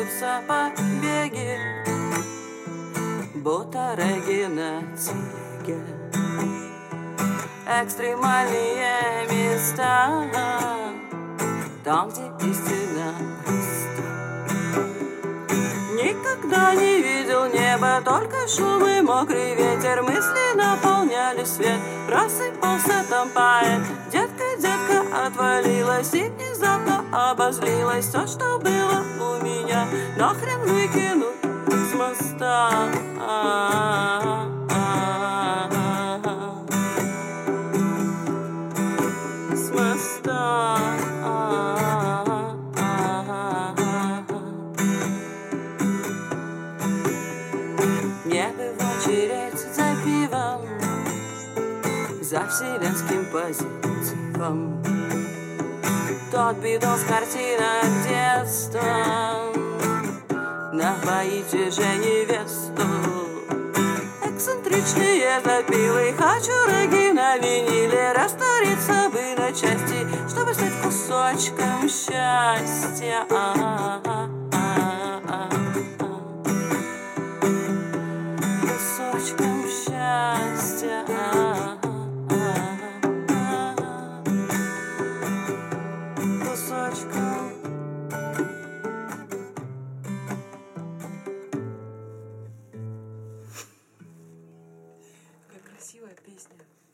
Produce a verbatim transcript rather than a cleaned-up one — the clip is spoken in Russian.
вьются побеги, будто реги на телеге. Экстремальные места, там, где истина проста. Никогда не видел неба, только шум и мокрый ветер. Мысли наполняли свет, просыпался там поэт. Детка, детка отвалилась и внезапно обозлилась. Все, что было у меня, нахрен выкинуть с моста. С моста. Мне бы в очередь за пивом, за вселенским позитивом. Тот бидон с картинок детства, напоите же невесту. Эксцентричные запилы, хочу реги на виниле. Раствориться бы на части, чтобы стать кусочком счастья. Кусочком счастья. Кусочком. Какая красивая песня.